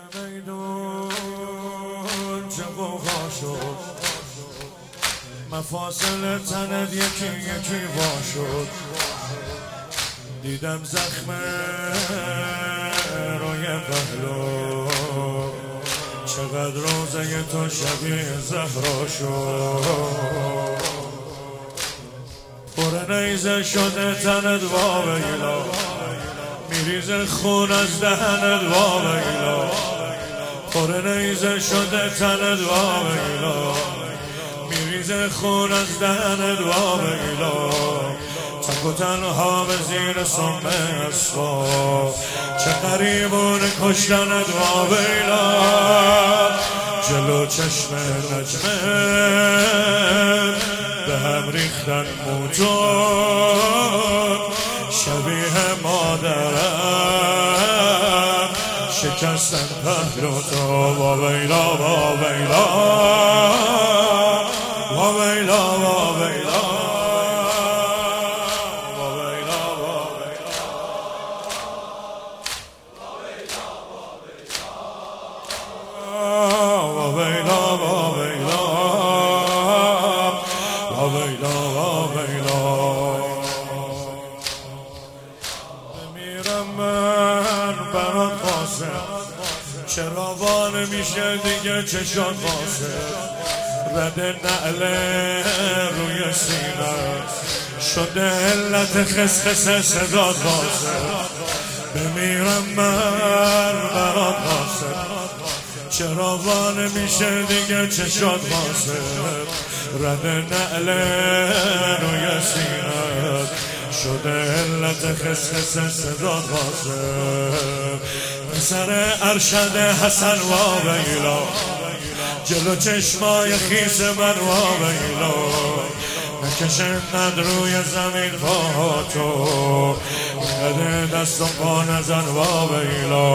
میدون چه غوغا شد، مفاصل تنت یکی یکی وا شد. دیدم زخم روی پهلو، چقدر روزه تو شبیه زهرا شد. پر نیزه شده تنت واویلا، میریزه خون از دهنت واویلا. پر نیزه شده تنت واویلا، میریزه خون از دهنت واویلا. تک و تنها به زیر سم اسباب، چه قریبون کشتنت واویلا. جلو چشم نجمه به هم ریختن موجود، شبیه مادرم شکستن پهلو تو. واویلا واویلا واویلا واویلا چراوان میشه دیگه چشان واسه، رد نعل روی سینه شده علت خسخس صدات واسه. بمیرم من برات واسه، چراوان میشه دیگه چشان واسه، رد نعل روی سینه شده علت خسخس صدات واسه. پسر ارشد حسن واویلا، جلو چشمای خیس من واویلا. نکشندن روی زمین پاهاتو، قده دست و پا نزن واویلا.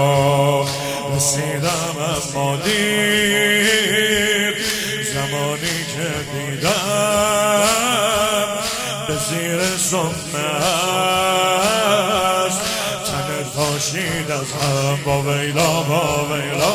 رسیدم اما دیر زمانی که دیدم به زیر سفره است تنت پاشید از هم. واویلا واویلا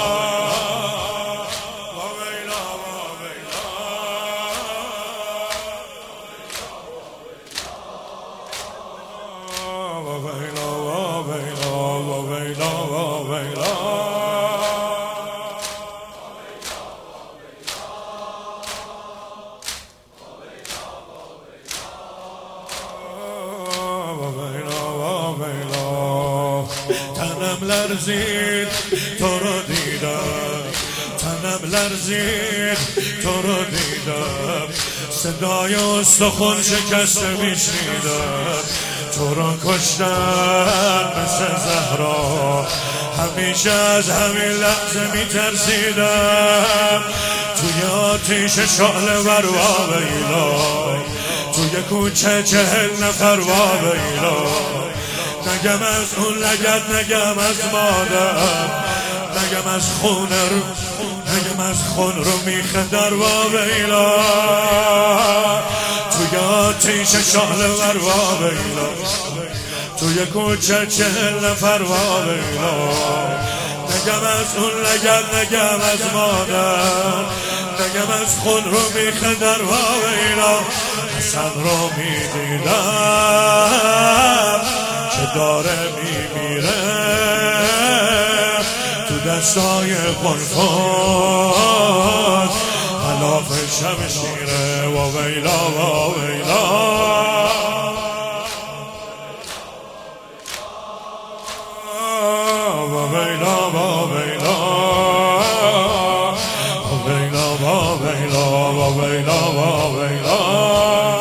تنم لرزید تو رو دیدم، تنم لرزید تو رو دیدم. صدای استخون شکسته میشنیدم، تو رو کشتن مثل زهرا. همیشه از همین لحظه میترسیدم، توی آتیش شعله ور واویلا. توی کوچه 40 نفر واویلا. نگم از اون لگد، نگم از مادر، نگم از خون رو، نگم از خون رو میخه در واویلا. توی آتیش شعله ور واویلا، توی کوچه 40 نفر واویلا. نگم از اون لگد، نگم از مادر، نگم از خون رو میخه در واویلا. حسن رو میدیدم که داره میمیره تو دستای قنفذ، خلاف شمشیره. واویلا واویلا واویلا واویلا واویلا واویلا واویلا واویلا